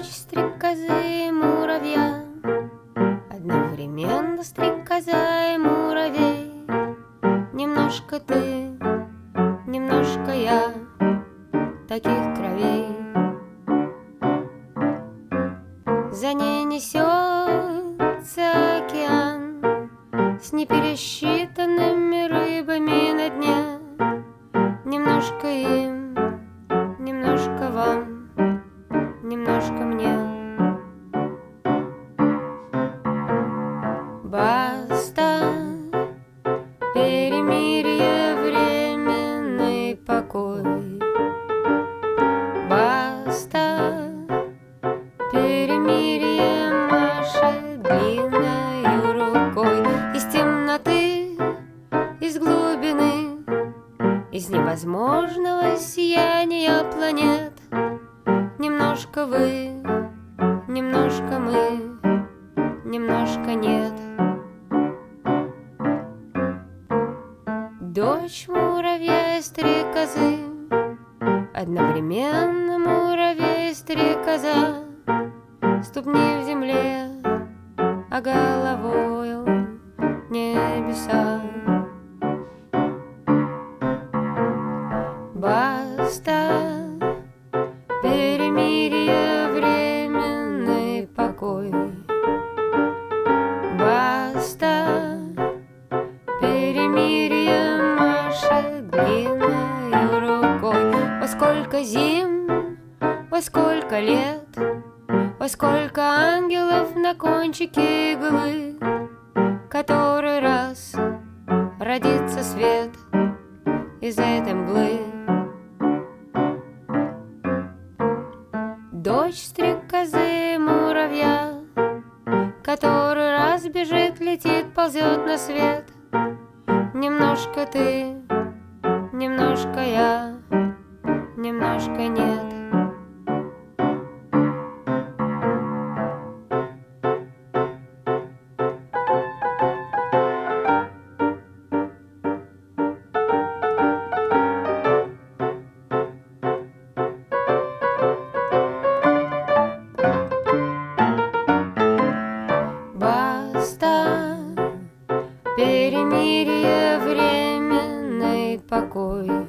Дочь стрекозы и муравья, одновременно стрекоза и муравей. Немножко ты, немножко я, таких кровей. За ней несется океан с непересчитанными рыбами на дне. Немножко им, немножко вам, немножко мне. Баста, перемирие, временный покой. Баста, перемирие, машет длинною рукой. Из темноты, из глубины, из невозможного сияния планет. Немножко вы, немножко мы, немножко нет. Дочь муравья и стрекозы, одновременно муравей и стрекоза. Ступни в земле, а головою небеса. Баста, перемирие, временный покой. Баста, перемирие, машет длинною рукой. Во сколько зим, во сколько лет, во сколько ангелов на кончике иглы, который раз родится свет из этой мглы. Дочь стрекозы и муравья, который раз бежит, летит, ползет на свет. Немножко ты, немножко я, немножко нет. Баста, перемирие, временный покой.